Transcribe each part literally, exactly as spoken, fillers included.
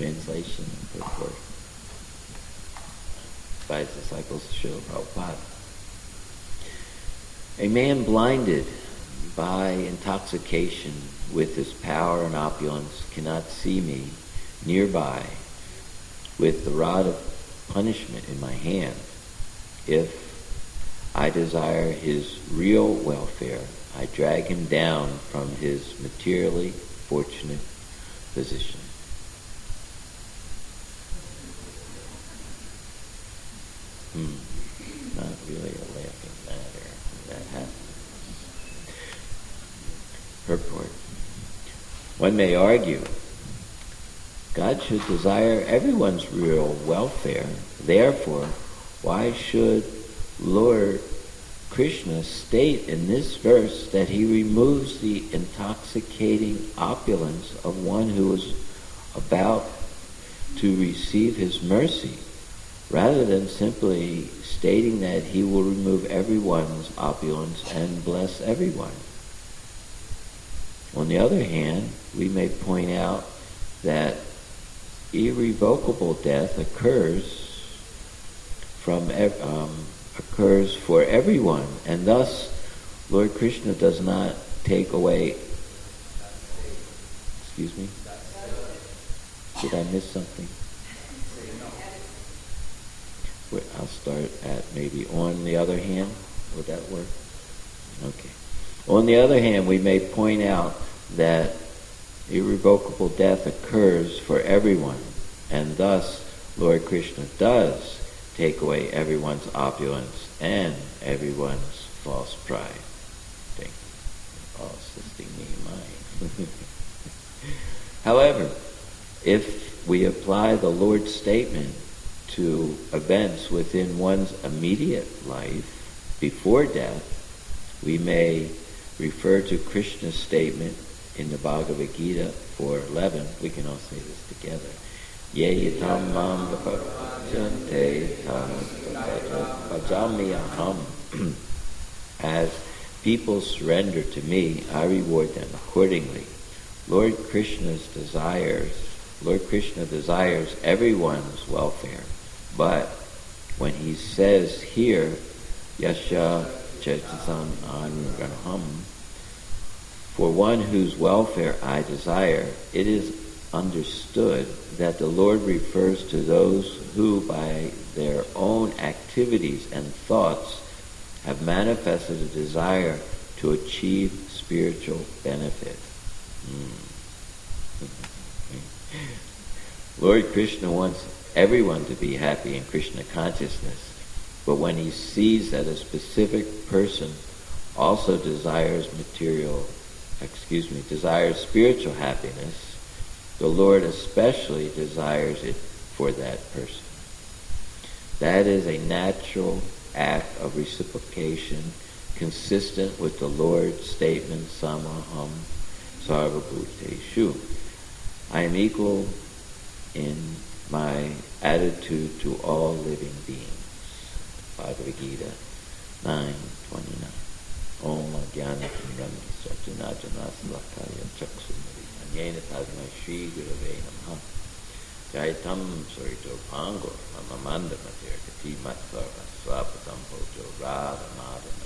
translation and purport by his disciples, Srila Prabhupada. A man blinded by intoxication with his power and opulence cannot see me nearby with the rod of punishment in my hand. If I desire his real welfare, I drag him down from his materially fortunate position. Hmm. Not really a laughing matter when that happens. Purport. One may argue, God should desire everyone's real welfare. Therefore, why should Lord Krishna state in this verse that he removes the intoxicating opulence of one who is about to receive his mercy, rather than simply stating that he will remove everyone's opulence and bless everyone? On the other hand, we may point out that irrevocable death occurs from um, occurs for everyone, and thus Lord Krishna does not take away. Excuse me? Did I miss something? Wait, I'll start at maybe on the other hand. Would that work? Okay. On the other hand, we may point out that irrevocable death occurs for everyone, and thus Lord Krishna does take away everyone's opulence and everyone's false pride. Thank you for assisting me in mine. However, if we apply the Lord's statement to events within one's immediate life before death, we may refer to Krishna's statement in the Bhagavad Gita four eleven. We can all say this together. Ye tam mam bhajante tam bhajami aham. As people surrender to me, I reward them accordingly. Lord Krishna's desires, Lord Krishna desires everyone's welfare, but when he says here, Yasha Chaitasam Anugraham, for one whose welfare I desire, it is understood that the Lord refers to those who by their own activities and thoughts have manifested a desire to achieve spiritual benefit. Mm. Lord Krishna wants everyone to be happy in Krishna consciousness, but when he sees that a specific person also desires material, excuse me, desires spiritual happiness, the Lord especially desires it for that person. That is a natural act of reciprocation consistent with the Lord's statement, Samaham Sarvabhuteshu. I am equal in my attitude to all living beings. Bhagavad Gita nine twenty-nine. Om Jnana Tindrani Satunajana Salakaya Chaksumari Anyena Tasmai Shri Gurave Namaha Jaitam Sarito Pango Mamamanda Matir Kati Matsara Swapatam Pojo Radha Madana.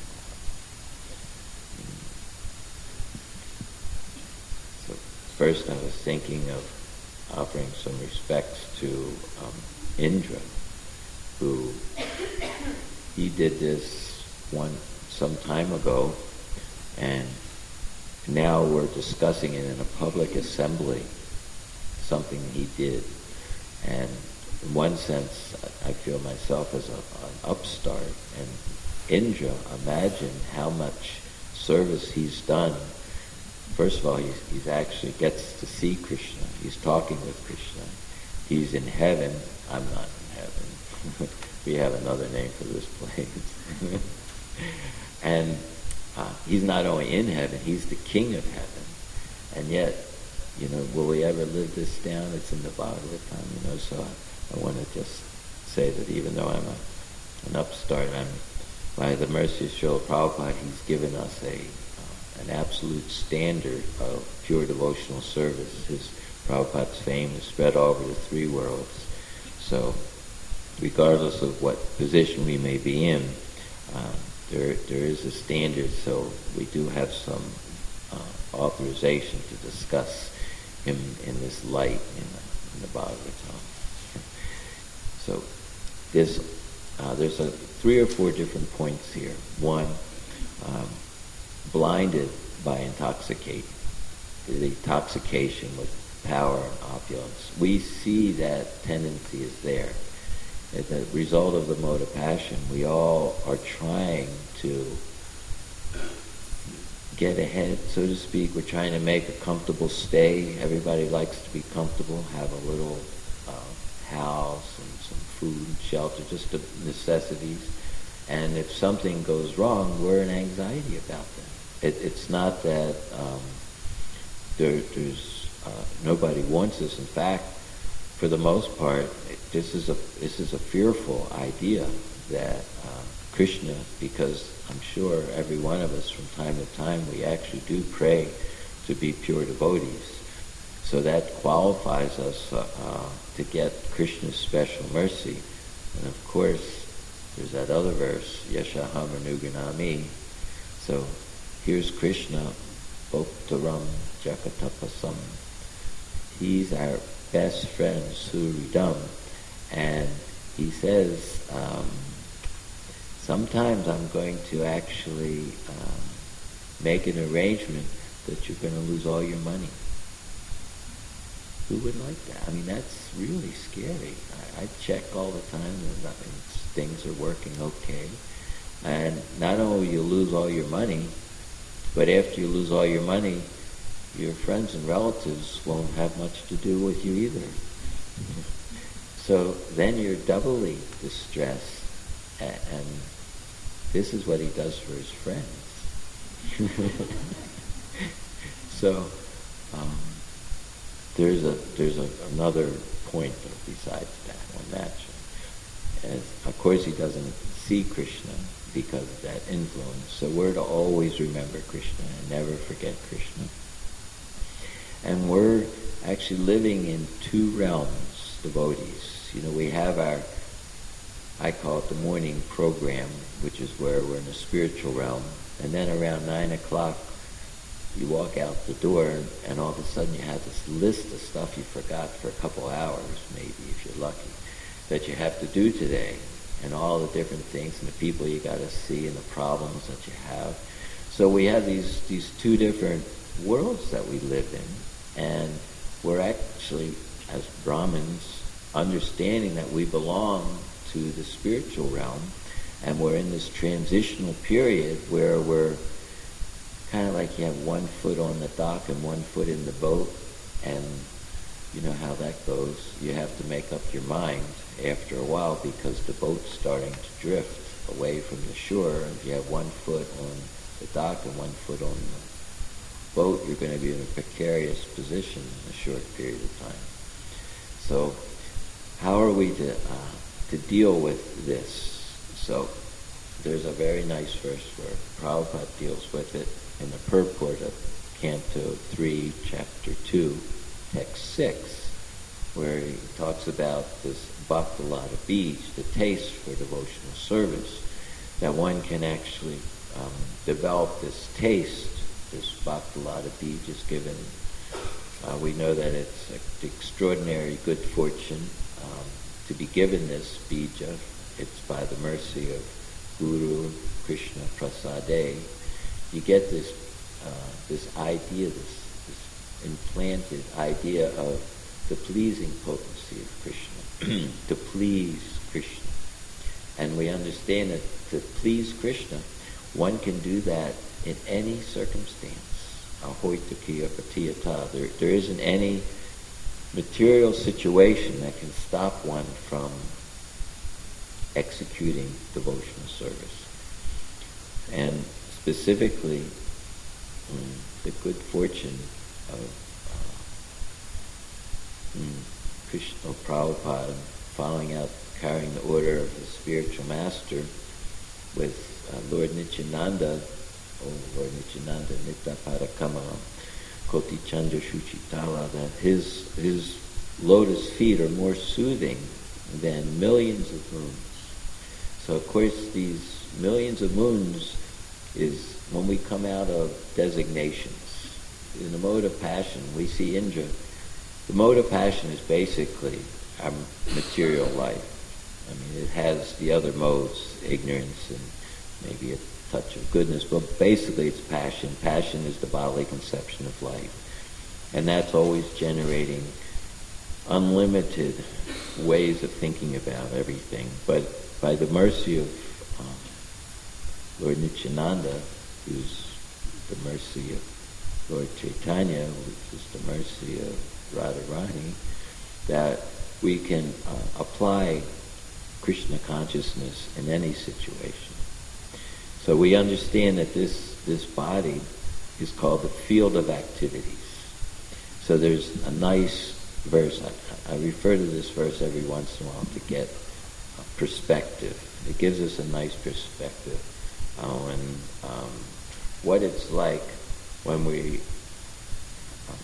So first I was thinking of offering some respects to um, Indra, who he did this one some time ago, and now we're discussing it in a public assembly, something he did. And in one sense, I feel myself as a, an upstart. And Indra, imagine how much service he's done. First of all, he's, he's actually gets to see Krishna. He's talking with Krishna. He's in heaven. I'm not in heaven. We have another name for this place. And uh, he's not only in heaven, he's the king of heaven. And yet, you know, will we ever live this down? It's in the Bhagavatam, you know, so I, I want to just say that even though I'm a, an upstart, I'm, by the mercy of Srila Prabhupada, he's given us a uh, an absolute standard of pure devotional service. His Prabhupada's fame is spread all over the three worlds. So regardless of what position we may be in, uh, there there is a standard, so we do have some uh, authorization to discuss him in this light in the, in the Bhagavatam. So there's, uh, there's a, three or four different points here. One, um, blinded by intoxicate, the intoxication with power and opulence. We see that tendency is there. As a result of the mode of passion, we all are trying to get ahead, so to speak. We're trying to make a comfortable stay. Everybody likes to be comfortable, have a little uh, house and some food and shelter, just the necessities. And if something goes wrong, we're in anxiety about that. It, it's not that um, there, there's uh, nobody wants this. In fact, for the most part, this is a this is a fearful idea that uh, Krishna, because I'm sure every one of us from time to time we actually do pray to be pure devotees. So that qualifies us uh, uh, to get Krishna's special mercy. And of course, there's that other verse, Yashaham Anuganami. So here's Krishna, Bhoktaram Jakatapasam. He's our best friend, Suridam. And he says, um, sometimes I'm going to actually um, make an arrangement that you're going to lose all your money. Who would like that? I mean, that's really scary. I, I check all the time and nothing, things are working okay. And not only will you lose all your money, but after you lose all your money, your friends and relatives won't have much to do with you either. So then you're doubly distressed, and, and this is what he does for his friends. So um, there's a there's a, another point besides that on that. And of course he doesn't see Krishna because of that influence. So we're to always remember Krishna and never forget Krishna. And we're actually living in two realms, devotees. You know, we have our, I call it the morning program, which is where we're in the spiritual realm. And then around nine o'clock, you walk out the door, and all of a sudden you have this list of stuff you forgot for a couple hours, maybe, if you're lucky, that you have to do today, and all the different things, and the people you got to see, and the problems that you have. So we have these, these two different worlds that we live in, and we're actually, as Brahmins, understanding that we belong to the spiritual realm, and we're in this transitional period where we're kind of like you have one foot on the dock and one foot in the boat, and you know how that goes. You have to make up your mind after a while because the boat's starting to drift away from the shore. If you have one foot on the dock and one foot on the boat, you're going to be in a precarious position in a short period of time. So how are we to uh, to deal with this? So there's a very nice verse where Prabhupada deals with it in the purport of Canto three, Chapter two, Text six, where he talks about this Bhaktilata Bij, the taste for devotional service, that one can actually um, develop this taste. This Bhaktilata Bij is given, uh, we know that it's an extraordinary good fortune um, to be given this bija. It's by the mercy of Guru Krishna Prasade. You get this uh, this idea, this, this implanted idea of the pleasing potency of Krishna, to please Krishna. And we understand that to please Krishna, one can do that in any circumstance. Ahoitakiya patiyata. There, there isn't any material situation that can stop one from executing devotional service. And specifically, um, the good fortune of uh, um, Krishna Prabhupada following out, carrying the order of his spiritual master with uh, Lord Nityananda, oh Lord Nityananda Nitya Parakamalam. Koti Chandra Shuchitala, that his, his lotus feet are more soothing than millions of moons. So of course these millions of moons is when we come out of designations. In the mode of passion, we see Indra. The mode of passion is basically our material life. I mean, it has the other modes, ignorance and maybe a touch of goodness, but basically it's passion. Passion is the bodily conception of life. And that's always generating unlimited ways of thinking about everything. But by the mercy of um, Lord Nityananda, who's the mercy of Lord Chaitanya, which is the mercy of Radharani, that we can uh, apply Krishna consciousness in any situation. So we understand that this, this body is called the field of activities. So there's a nice verse, I, I refer to this verse every once in a while to get a perspective. It gives us a nice perspective on um, what it's like when we um,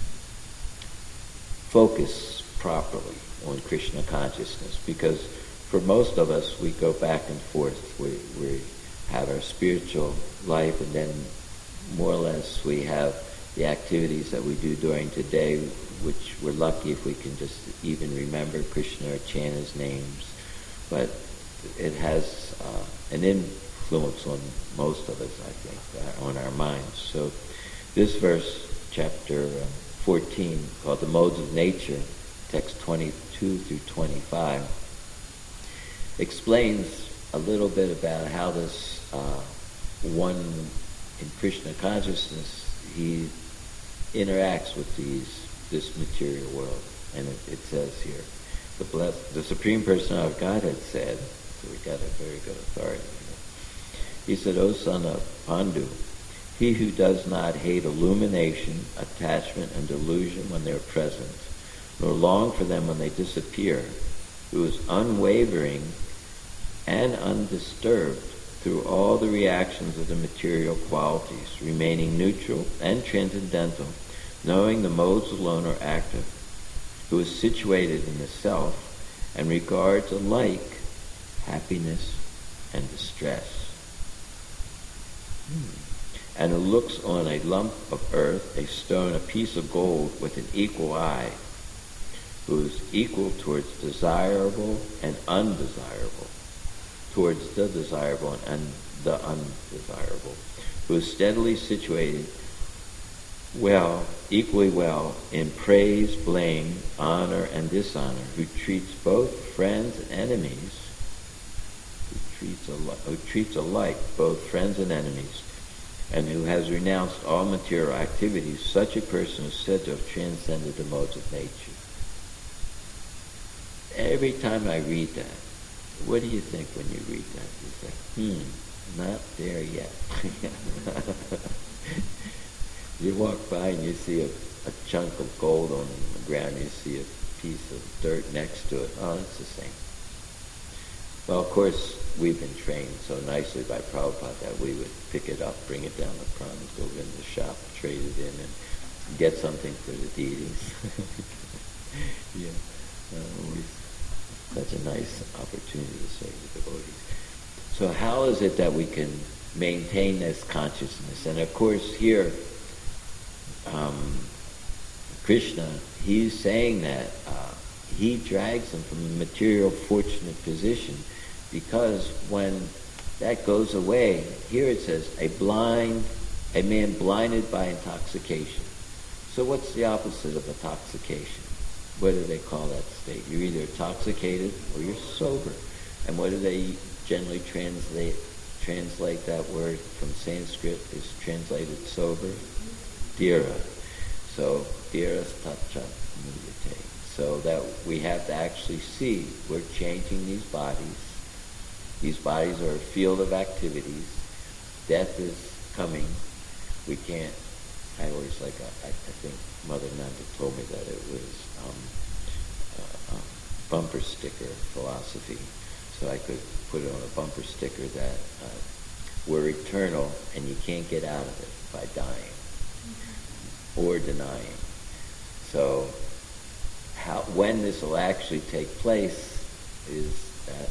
focus properly on Krishna consciousness. Because for most of us, we go back and forth. We, we have our spiritual life, and then more or less we have the activities that we do during today, which we're lucky if we can just even remember Krishna or chant his names. But it has uh, an influence on most of us, I think, uh, on our minds. So this verse, chapter uh, fourteen, called The Modes of Nature, text twenty-two through twenty-five, explains a little bit about how this uh, one in Krishna consciousness, he interacts with these this material world. And it, it says here, the blessed, the Supreme Personality of Godhead said, so we got a very good authority here. He said, O son of Pandu, he who does not hate illumination, attachment, and delusion when they are present, nor long for them when they disappear, who is unwavering and undisturbed through all the reactions of the material qualities, remaining neutral and transcendental, knowing the modes alone are active, who is situated in the self and regards alike happiness and distress, hmm. and who looks on a lump of earth, a stone, a piece of gold with an equal eye, who is equal towards desirable and undesirable, towards the desirable and the undesirable, who is steadily situated well, equally well, in praise, blame, honor, and dishonor, who treats both friends and enemies, who treats, al- who treats alike both friends and enemies, and who has renounced all material activities. Such a person is said to have transcended the modes of nature. Every time I read that, what do you think when you read that? You say, hmm, not there yet. You walk by and you see a, a chunk of gold on the ground, you see a piece of dirt next to it. Oh, it's the same. Well, of course, we've been trained so nicely by Prabhupada that we would pick it up, bring it down the front, go in the shop, trade it in, and get something for the deities. Yeah, uh, always such a nice opportunity to serve the devotees. So how is it that we can maintain this consciousness? And of course here, um, Krishna, he's saying that uh, he drags them from a material fortunate position, because when that goes away, here it says, a blind, a man blinded by intoxication. So what's the opposite of intoxication? What do they call that state? You're either intoxicated or you're sober. And what do they generally translate translate that word from Sanskrit? Is translated sober? Dhira. So dhira tacha mudite. So that we have to actually see we're changing these bodies. These bodies are a field of activities. Death is coming. We can't. I always like. I, I think Mother Nanda told me that it was um, a, a bumper sticker philosophy. So I could put it on a bumper sticker that uh, we're eternal and you can't get out of it by dying. or denying. So how, when this will actually take place is that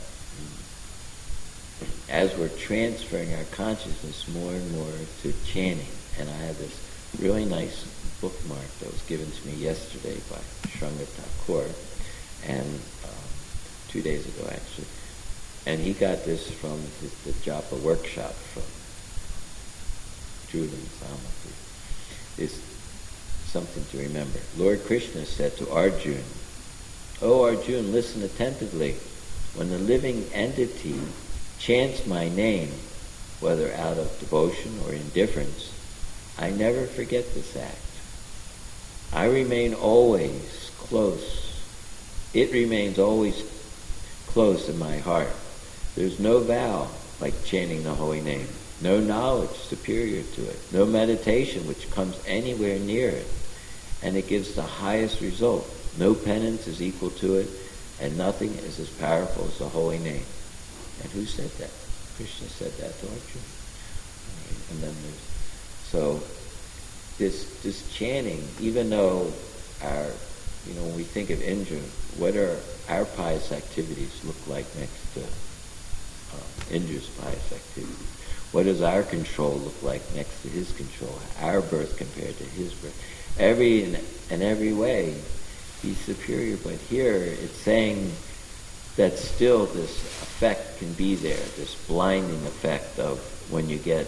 as we're transferring our consciousness more and more to chanting. And I have this really nice bookmark that was given to me yesterday by Shranga Thakur, and um, two days ago actually. And he got this from his, the Japa workshop from Julian Samati. It's something to remember. Lord Krishna said to Arjuna, "O Arjuna, listen attentively. When the living entity chants my name, whether out of devotion or indifference, I never forget this act. I remain always close. It remains always close in my heart. There's no vow like chanting the holy name, no knowledge superior to it, no meditation which comes anywhere near it, and it gives the highest result. No penance is equal to it, and nothing is as powerful as the holy name." And who said that? Krishna said that to Arjuna. And then there's so this this chanting, even though our you know when we think of Indra, what are our pious activities look like next to uh, Indra's pious activities? What does our control look like next to his control? Our birth compared to his birth. Every in, in every way, he's superior. But here it's saying that still this effect can be there, this blinding effect of when you get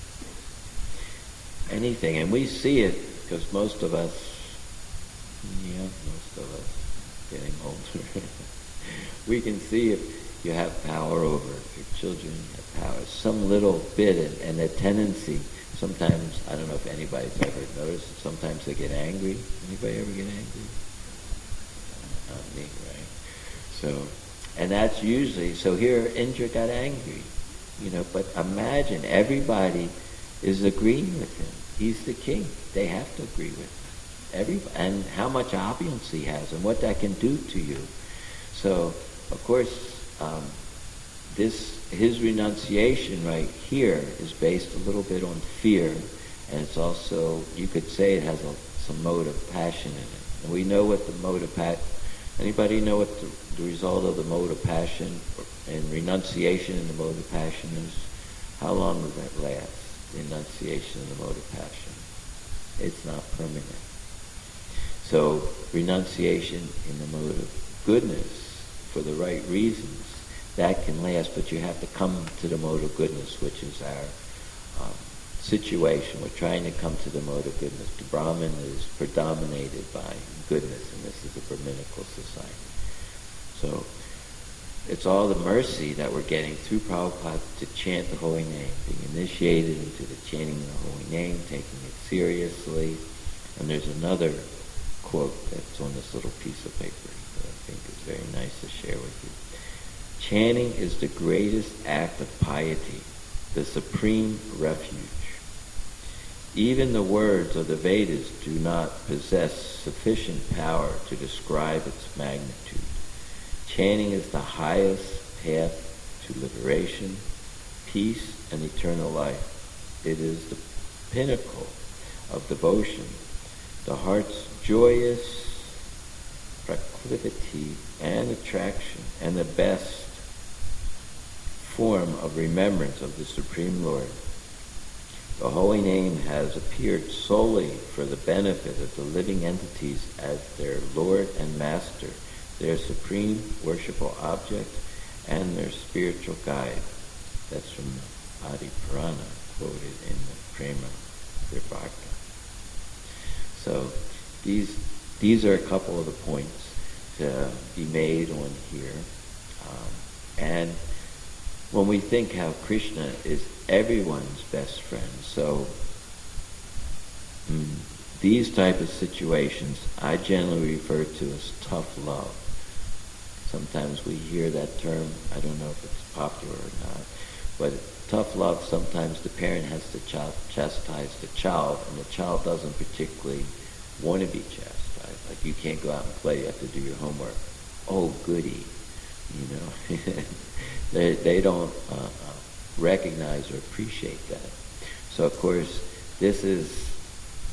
anything. And we see it because most of us, yeah, most of us getting older, we can see if you have power over your children, you have power, some little bit, and, and a tendency, sometimes, I don't know if anybody's ever noticed, sometimes they get angry. Anybody ever get angry? Not me, right? So, and that's usually, so here Indra got angry, you know, but imagine everybody is agreeing with him. He's the king. They have to agree with him. Everybody, and how much opulence he has and what that can do to you. So, of course, um, this his renunciation right here is based a little bit on fear, and it's also, you could say it has a, some mode of passion in it. And we know what the mode of passion, anybody know what the, the result of the mode of passion and renunciation in the mode of passion is? How long does that last? Renunciation in the mode of passion. It's not permanent. So renunciation in the mode of goodness for the right reasons, that can last, but you have to come to the mode of goodness, which is our um, situation. We're trying to come to the mode of goodness. The Brahman is predominated by goodness, and this is a Brahminical society. So it's all the mercy that we're getting through Prabhupada to chant the holy name, being initiated into the chanting of the holy name, taking it seriously. And there's another quote that's on this little piece of paper that I think is very nice to share with you. Chanting is the greatest act of piety, the supreme refuge. Even the words of the Vedas do not possess sufficient power to describe its magnitude. Chanting is the highest path to liberation, peace, and eternal life. It is the pinnacle of devotion, the heart's joyous proclivity and attraction, and the best form of remembrance of the Supreme Lord. The holy name has appeared solely for the benefit of the living entities as their Lord and Master, their supreme worshipful object, and their spiritual guide. That's from the Adi Purana, quoted in the Prema Vibhaka. So these these are a couple of the points to be made on here. Um, and when we think how Krishna is everyone's best friend, so mm, these type of situations I generally refer to as tough love. Sometimes we hear that term, I don't know if it's popular or not, but tough love, sometimes the parent has to ch- chastise the child, and the child doesn't particularly want to be chastised. Like, you can't go out and play, you have to do your homework. Oh, goody, you know. they they don't uh, uh, recognize or appreciate that. So, of course, this is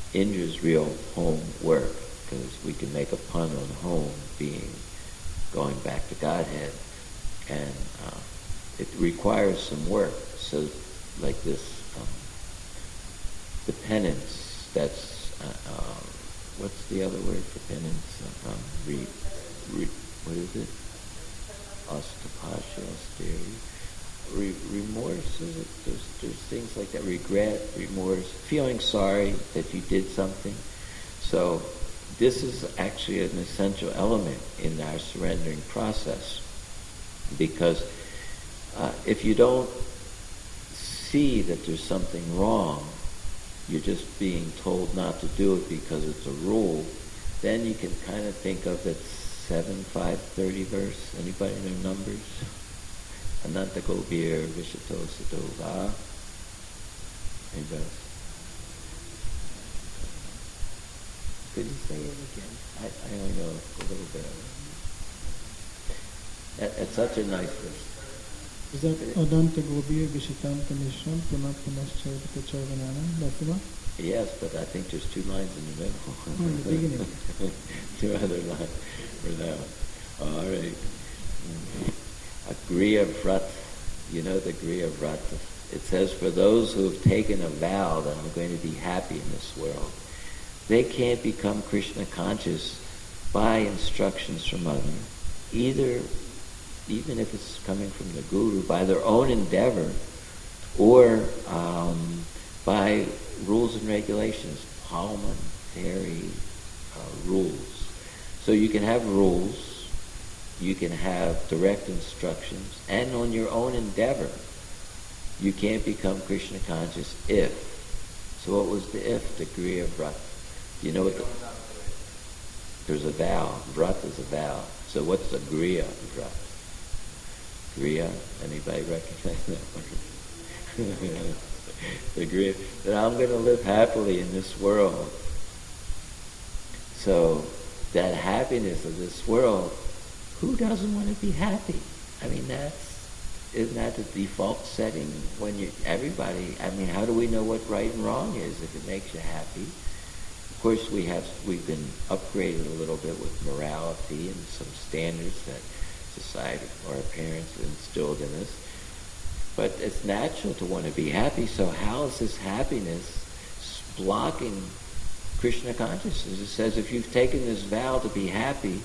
Indra's real home work, because we can make a pun on home being going back to Godhead, and uh, it requires some work. So, like this, um, the penance. That's uh, uh, what's the other word for penance? Uh, um, re, re, what is it? Ostapasha, austerity. Re- remorse, is it? There's, there's things like that. Regret, remorse, feeling sorry that you did something. So this is actually an essential element in our surrendering process, because uh, if you don't see that there's something wrong, you're just being told not to do it because it's a rule, then you can kind of think of that seven five thirty verse. Anybody know numbers? Ananta Gobir Vishato Sadova. Anybody else? Could you say it again? I, I only know a little bit of it. That, it's such a nice verse. Is that Adanta Gobir Vishatanta Mishram Puna Punascharvita Charvanana? That's the one? Yes, but I think there's two lines in the middle. Oh, in the beginning. Two other lines for now. All right. Agriya Vrata. You know the Agriya Vrata. It says, for those who have taken a vow that I'm going to be happy in this world, they can't become Krishna conscious by instructions from others, either, even if it's coming from the Guru, by their own endeavor, or um, by rules and regulations, parliamentary uh, rules. So you can have rules, you can have direct instructions, and on your own endeavor, you can't become Krishna conscious if. So what was the if? The Agriya Vrata. Do you know what the... There's a vow. Vrata is a vow. So what's the Agriya Vrata? Agriya? Anybody recognize that word? The Agriya. That I'm going to live happily in this world. So that happiness of this world, who doesn't want to be happy? I mean, that's, isn't that the default setting when you, everybody, I mean, how do we know what right and wrong is if it makes you happy? Of course, we have, we've been upgraded a little bit with morality and some standards that society or our parents instilled in us. But it's natural to want to be happy, so how is this happiness blocking Krishna consciousness? It says if you've taken this vow to be happy,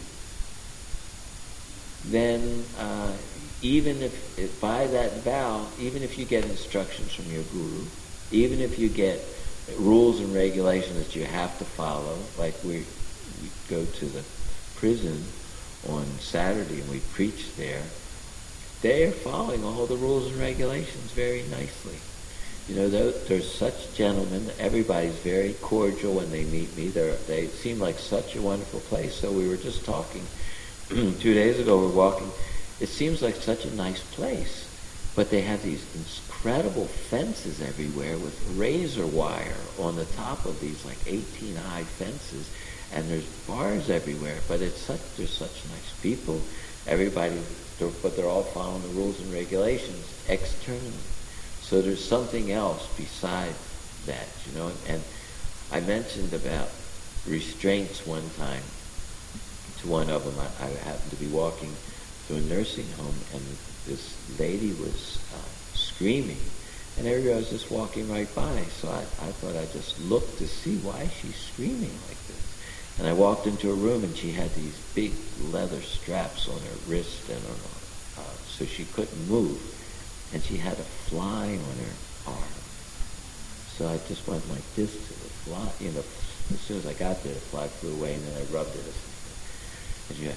then uh, even if, if by that vow, even if you get instructions from your guru, even if you get rules and regulations that you have to follow, like we, we go to the prison on Saturday and we preach there, they are following all the rules and regulations very nicely. You know, there's such gentlemen, everybody's very cordial when they meet me. They're, they seem like such a wonderful place. So we were just talking two days ago, we we're walking. It seems like such a nice place, but they have these incredible fences everywhere with razor wire on the top of these like eighteen high fences, and there's bars everywhere. But it's such there's such nice people. Everybody, they're, but they're all following the rules and regulations externally. So there's something else besides that, you know. And I mentioned about restraints one time to one of them. I, I happened to be walking to a nursing home, and this lady was uh, screaming, and everybody was just walking right by. So I, I thought I'd just look to see why she's screaming like this. And I walked into a room, and she had these big leather straps on her wrist and on her, uh, so she couldn't move. And she had a fly on her arm. So I just went like this to the fly. You know, as soon as I got there, the fly flew away, and then I rubbed it. And she went,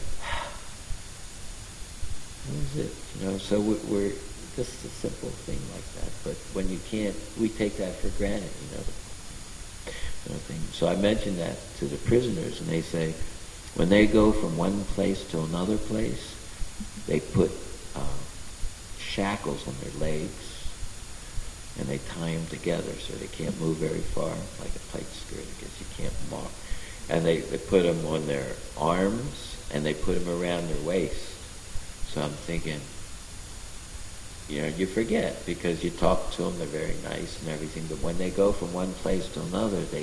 that was it. You know, so we're just a simple thing like that. But when you can't, we take that for granted, you know. You know thing. So I mentioned that to the prisoners, and they say, when they go from one place to another place, they put uh, shackles on their legs, and they tie them together so they can't move very far, like a tight skirt. I guess you can't walk. And they, they put them on their arms, and they put them around their waist. So I'm thinking, you know, you forget, because you talk to them, they're very nice and everything, but when they go from one place to another, they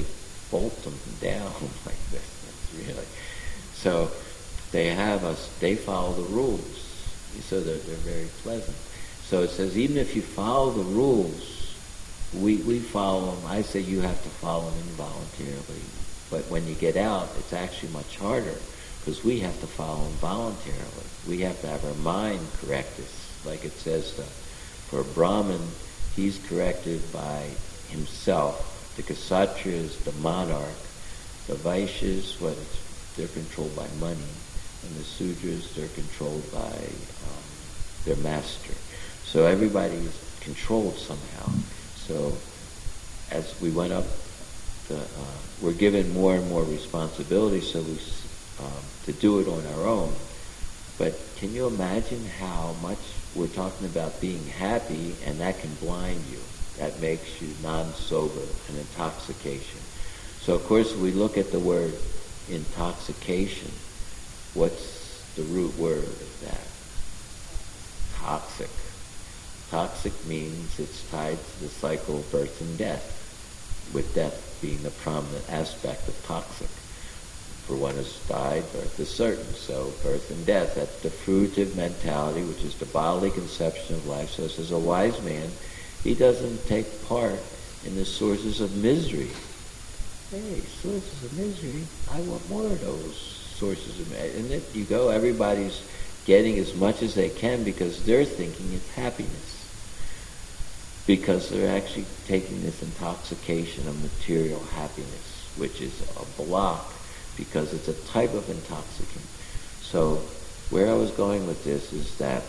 bolt them down like this. That's really so. They have us. They follow the rules, so they're they're very pleasant. So it says even if you follow the rules, we we follow them. I say you have to follow them involuntarily. But when you get out, it's actually much harder because we have to follow them voluntarily. We have to have our mind correct us, like it says. Uh, for a Brahmin, he's corrected by himself. The Kshatriya is the monarch. The Vaishyas, what it's, they're controlled by money, and the Sudras, they're controlled by um, their master. So everybody is controlled somehow. So as we went up, the, uh, we're given more and more responsibility, so we um, to do it on our own. But can you imagine how much we're talking about being happy, and that can blind you? That makes you non-sober, an intoxication. So of course we look at the word intoxication. What's the root word of that? Toxic. Toxic means it's tied to the cycle of birth and death, with death being the prominent aspect of toxic. For one has died, birth is certain. So birth and death, that's the fruitive mentality, which is the bodily conception of life. So it says a wise man, he doesn't take part in the sources of misery. Hey, sources of misery, I want more of those sources of misery. And then you go, everybody's getting as much as they can because they're thinking it's happiness. Because they're actually taking this intoxication of material happiness, which is a block, because it's a type of intoxicant. So where I was going with this is that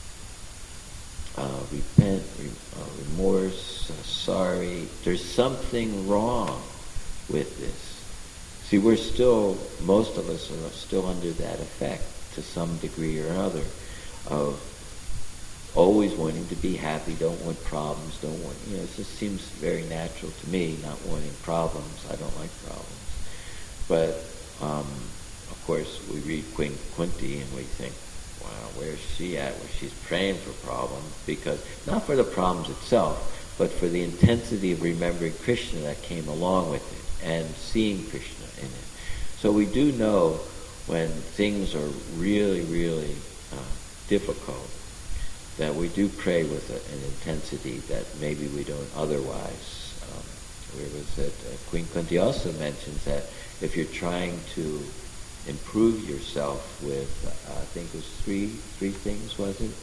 uh, repent, re, uh, remorse, uh, sorry, there's something wrong with this. See, we're still, most of us are still under that effect to some degree or another of always wanting to be happy, don't want problems, don't want, you know, it just seems very natural to me, not wanting problems. I don't like problems. But, um, of course, we read Queen Kunti and we think, wow, where's she at? Well, she's praying for problems, because, not for the problems itself, but for the intensity of remembering Krishna that came along with it, and seeing Krishna in it. So we do know when things are really, really uh, difficult, that we do pray with a, an intensity that maybe we don't otherwise. Um, where was it? Uh, Queen Kunti also mentions that if you're trying to improve yourself with, uh, I think it was three three things, was it?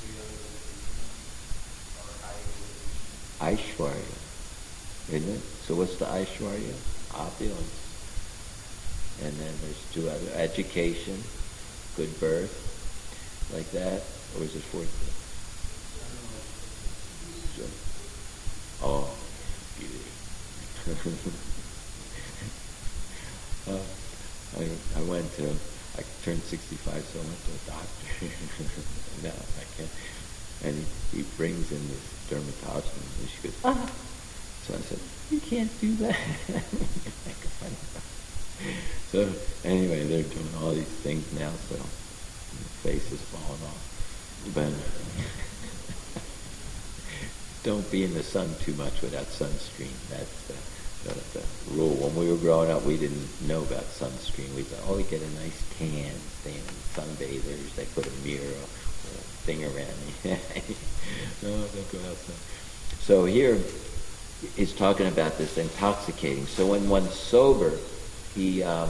Aishwarya, isn't it? So what's the Aishwarya? Opulence. And then there's two other, education, good birth, like that. Or is it fourth thing? Oh, beauty. uh, I, I went to, I turned sixty-five, so I went to a doctor. No, I can't. And he, he brings in this dermatologist, and she goes, ah. So I said, you can't do that. So anyway, they're doing all these things now, so the face is falling off. But don't be in the sun too much without sunscreen. That's the, the, the rule. When we were growing up, we didn't know about sunscreen. We thought, oh, we get a nice tan, staying in sunbathers. They put a mirror, a thing around me. No, don't go outside. So here, it's talking about this intoxicating. So when one's sober, he um,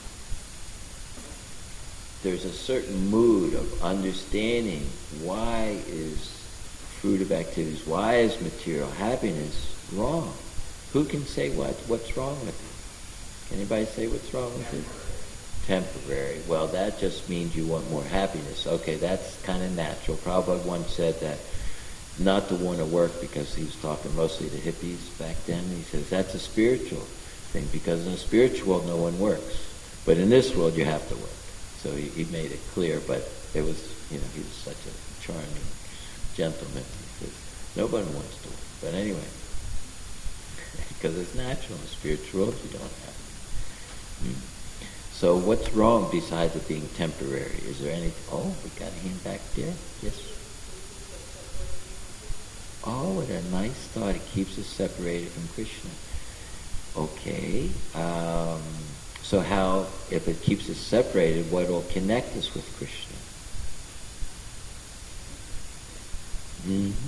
there's a certain mood of understanding why is fruitive activities, why is material happiness wrong? Who can say what? What's wrong with it? Can anybody say what's wrong with it? Temporary. Well, that just means you want more happiness. Okay, that's kind of natural. Prabhupada once said that not to want to work, because he was talking mostly to hippies back then. He says that's a spiritual thing, because in the spiritual world no one works. But in this world you have to work. So he, he made it clear, but it was, you know, he was such a charming gentleman. He says, nobody wants to work. But anyway, because it's natural. In the spiritual world you don't have it. Hmm. So what's wrong besides it being temporary? Is there any, oh, we got a hand back there. Yes. Oh, what a nice thought. It keeps us separated from Krishna. Okay. Um, so how, if it keeps us separated, what will connect us with Krishna? Mm-hmm.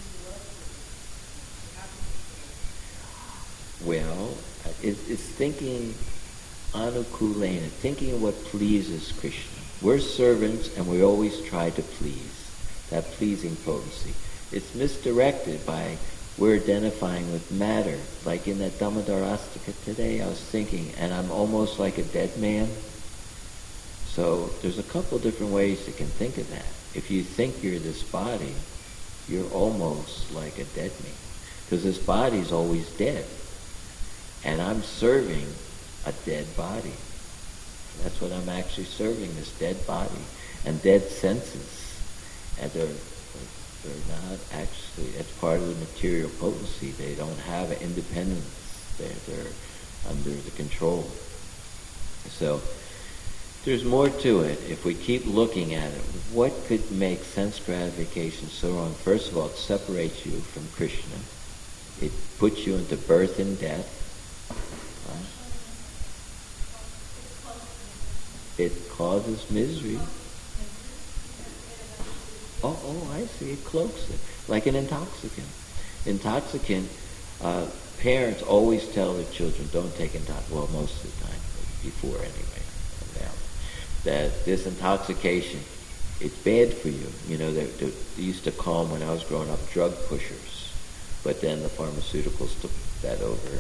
Well, it, it's thinking anukulena, thinking of what pleases Krishna. We're servants and we always try to please, that pleasing potency. It's misdirected by we're identifying with matter. Like in that Damodarastaka today, I was thinking, and I'm almost like a dead man. So there's a couple different ways you can think of that. If you think you're this body, you're almost like a dead man. Because this body's always dead. And I'm serving a dead body. That's what I'm actually serving, this dead body. And dead senses. And they're, they're not actually, it's part of the material potency. They don't have an independence. They're, they're under the control. So there's more to it. If we keep looking at it, what could make sense gratification so wrong? First of all, it separates you from Krishna. It puts you into birth and death. It causes misery. Oh, oh, I see. It cloaks it. Like an intoxicant. Intoxicant, uh, parents always tell their children, don't take intoxicant. Well, most of the time, before anyway, now, that this intoxication, it's bad for you. You know, they, they used to call them, when I was growing up, drug pushers. But then the pharmaceuticals took that over.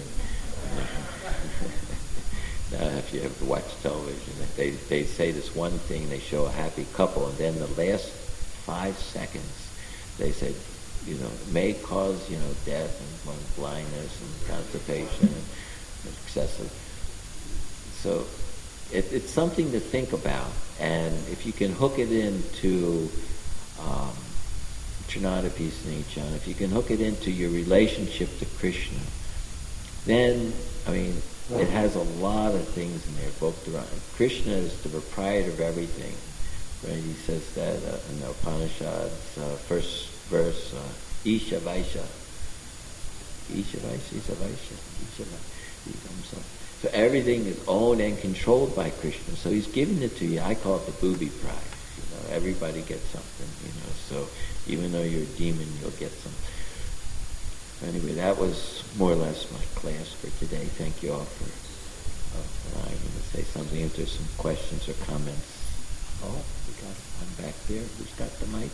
Now, if you ever watch television, they they say this one thing, they show a happy couple, and then the last five seconds, they said, you know, may cause, you know, death and blindness and constipation and excessive. So it, it's something to think about, and if you can hook it into um, Trinadapi Snichan, if you can hook it into your relationship to Krishna, then, I mean, it has a lot of things in there. Bhakti. Krishna is the proprietor of everything. Right? He says that uh, in the Upanishads, uh, first verse, uh, Isha Vaisha. Isha Vaisha, Isha Vaisha, Isha Vaisha. So everything is owned and controlled by Krishna. So he's giving it to you. I call it the booby prize. You know, everybody gets something. You know, so even though you're a demon, you'll get something. Anyway, that was more or less my class for today. Thank you all for uh, allowing me to say something. If there's some questions or comments. Oh, we got one back there. Who's got the mic?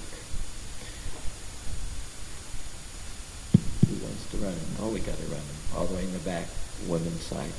Who wants to run him? Oh, we got to run him. All the way in the back, women's side.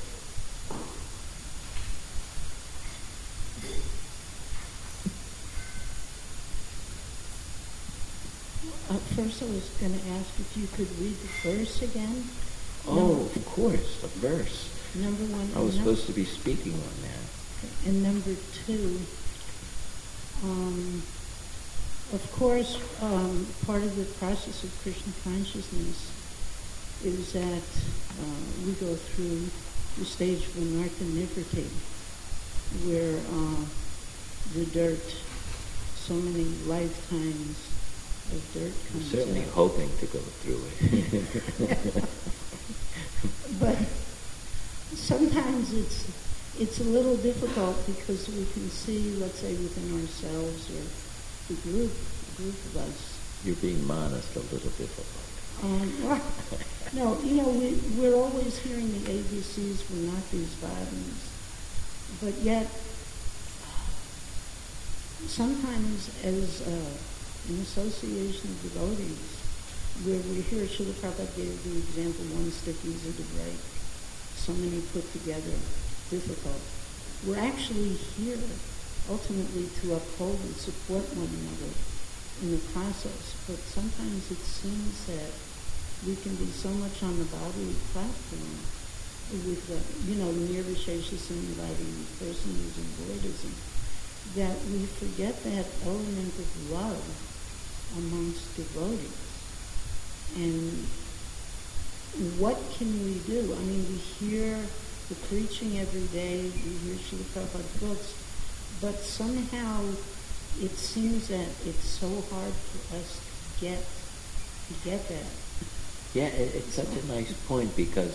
Uh, first, I was going to ask if you could read the verse again. Oh, number, of course, the verse. Number one. I was num- supposed to be speaking on that. And number two, um, of course, um, part of the process of Krishna consciousness is that uh, we go through the stage of Anartha Nivriti, where uh, the dirt, so many lifetimes of dirt comes I'm certainly out. hoping to go through it. But sometimes it's it's a little difficult because we can see, let's say, within ourselves or the group, the group of us. You're being modest, a little difficult. Um, well, no, you know, we, we're always hearing the A B Cs, we're not these bodies. But yet, sometimes as uh, an association of devotees, where we hear Srila Prabhupada gave the example, one stick easy to break, so many put together, difficult. We're actually here ultimately to uphold and support one another in the process, but sometimes it seems that we can be so much on the bodily platform with the, you know, nirvishesha inviting person using Buddhism, that we forget that element of love amongst devotees. And what can we do? I mean, we hear the preaching every day, we hear Srila Prabhupada's books, but somehow it seems that it's so hard for us to get to get that. Yeah, it, it's such a nice point because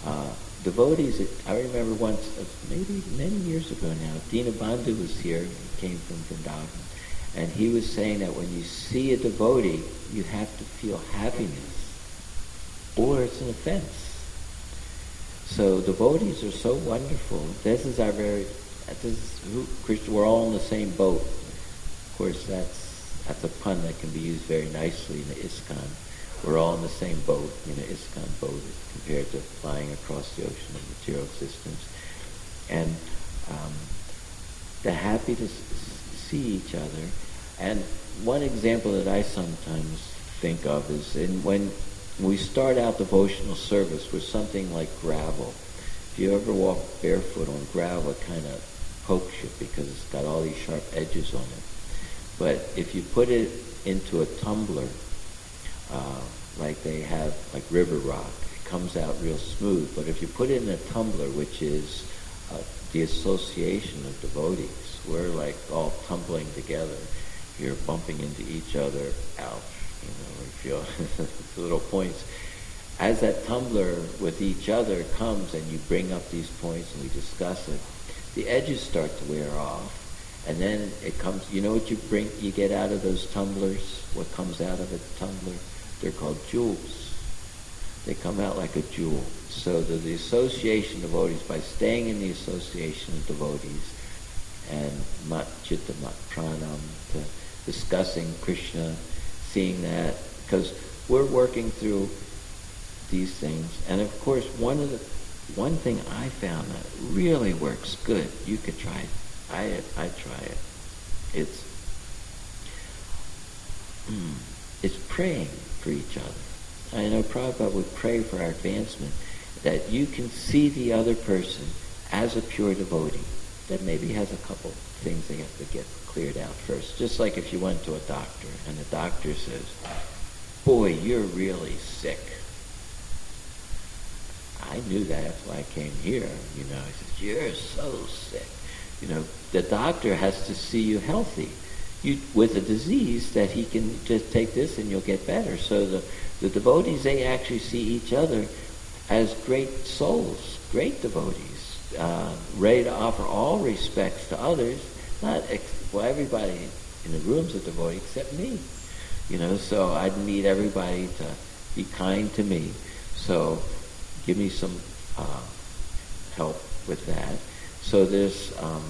Uh, devotees, I remember once, uh, maybe many years ago now, Dinabandhu was here, he came from Vrindavan, and he was saying that when you see a devotee, you have to feel happiness, or it's an offense. So devotees are so wonderful. This is our very, this is who, Krishna, we're all in the same boat. Of course, that's that's a pun that can be used very nicely in the ISKCON. We're all in the same boat, in the ISKCON boat, compared to flying across the ocean of material existence. And um, they're happy to s- see each other. And one example that I sometimes think of is in when we start out devotional service with something like gravel. If you ever walk barefoot on gravel, it kind of pokes you because it's got all these sharp edges on it. But if you put it into a tumbler, uh, like they have, like river rock, it comes out real smooth. But if you put it in a tumbler, which is uh, the association of devotees, we're like all tumbling together. You're bumping into each other, ouch, you know, you feel little points. As that tumbler with each other comes and you bring up these points and we discuss it, the edges start to wear off. And then it comes, you know what you bring, you get out of those tumblers? What comes out of a tumbler? They're called jewels. They come out like a jewel. So the, the association of devotees, by staying in the association of devotees, and mat chitta mat pranam, to discussing Krishna, seeing that, because we're working through these things. And of course, one of the, one thing I found that really works good, you could try it. I I try it. It's mm, it's praying for each other. I know Prabhupada would pray for our advancement, that you can see the other person as a pure devotee that maybe has a couple things they have to get cleared out first. Just like if you went to a doctor and the doctor says, "Boy, you're really sick." I knew that, that's why I came here. You know, he says, "You're so sick." You know, the doctor has to see you healthy, you with a disease that he can just take this and you'll get better. So the, the devotees, they actually see each other as great souls, great devotees, uh, ready to offer all respects to others. Not ex- well, everybody in the room's a devotee except me. You know, so I'd need everybody to be kind to me. So give me some uh, help with that. So there's, um,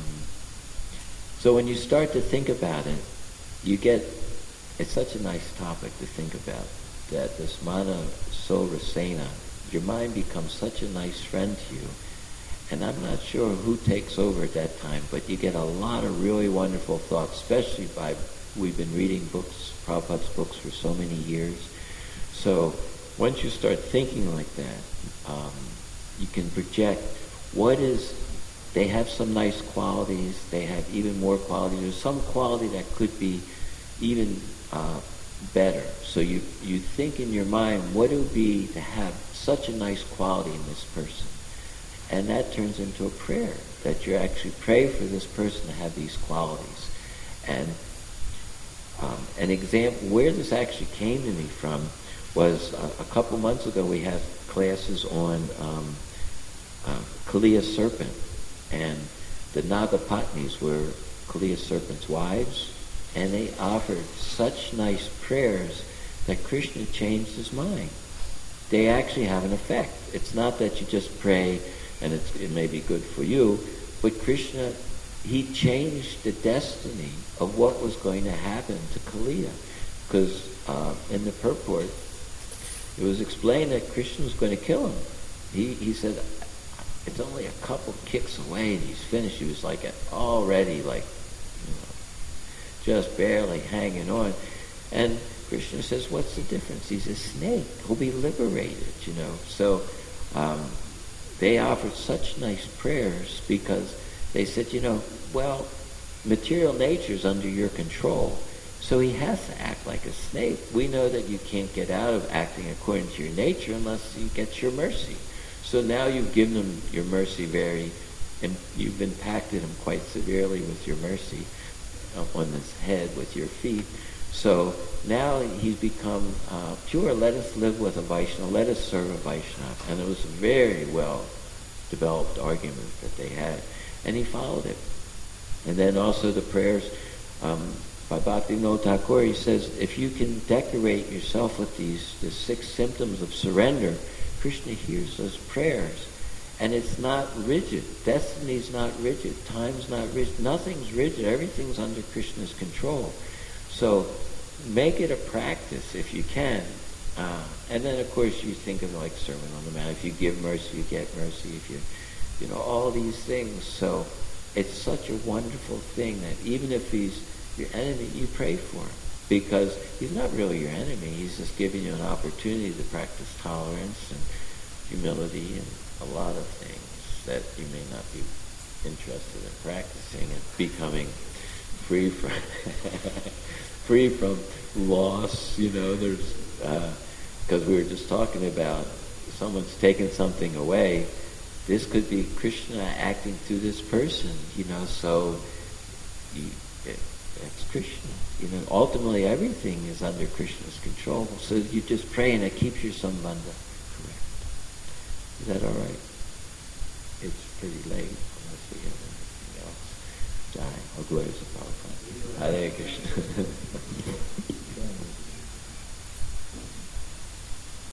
so when you start to think about it, you get, it's such a nice topic to think about, that this mana so rasena, your mind becomes such a nice friend to you. And I'm not sure who takes over at that time, but you get a lot of really wonderful thoughts, especially by, we've been reading books, Prabhupada's books for so many years. So once you start thinking like that, um, you can project what is, they have some nice qualities, they have even more qualities. There's some quality that could be even uh, better. So you, you think in your mind, what it would be to have such a nice quality in this person? And that turns into a prayer, that you actually pray for this person to have these qualities. And um, an example, where this actually came to me from was uh, a couple months ago we had classes on um, uh, Kaliya Serpent. And the Nagapatnis were Kaliya Serpent's wives, and they offered such nice prayers that Krishna changed his mind. They actually have an effect. It's not that you just pray and it's, it may be good for you, but Krishna, he changed the destiny of what was going to happen to Kaliya. Because uh, in the purport, it was explained that Krishna was going to kill him. He, he said, it's only a couple kicks away and he's finished. He was like already like, you know, just barely hanging on. And Krishna says, what's the difference? He's a snake. He'll be liberated, you know. So um, they offered such nice prayers because they said, you know, well, material nature is under your control. So he has to act like a snake. We know that you can't get out of acting according to your nature unless you get your mercy. So now you've given him your mercy very, and you've impacted him quite severely with your mercy. up on his head with your feet. So now he's become uh, pure. Let us live with a Vaishnava. Let us serve a Vaishnava. And it was a very well developed argument that they had. And he followed it. And then also the prayers um, by Bhaktivinoda Thakur, he says, if you can decorate yourself with these the six symptoms of surrender, Krishna hears those prayers. And it's not rigid. Destiny's not rigid. Time's not rigid. Nothing's rigid. Everything's under Krishna's control. So make it a practice if you can. Uh, and then, of course, you think of like Sermon on the Mount. If you give mercy, you get mercy. If you, you know, all these things. So it's such a wonderful thing that even if he's your enemy, you pray for him. Because he's not really your enemy. He's just giving you an opportunity to practice tolerance and humility and a lot of things that you may not be interested in practicing and becoming free from free from loss. You know, there's because uh, we were just talking about someone's taken something away. This could be Krishna acting through this person. You know, so you, it, it's Krishna. You know, ultimately everything is under Krishna's control. So you just pray and it keeps your sambandha correct. Is that all right? It's pretty late unless we have anything else. Jai. Oh, glory to Prabhupada. Hare Krishna.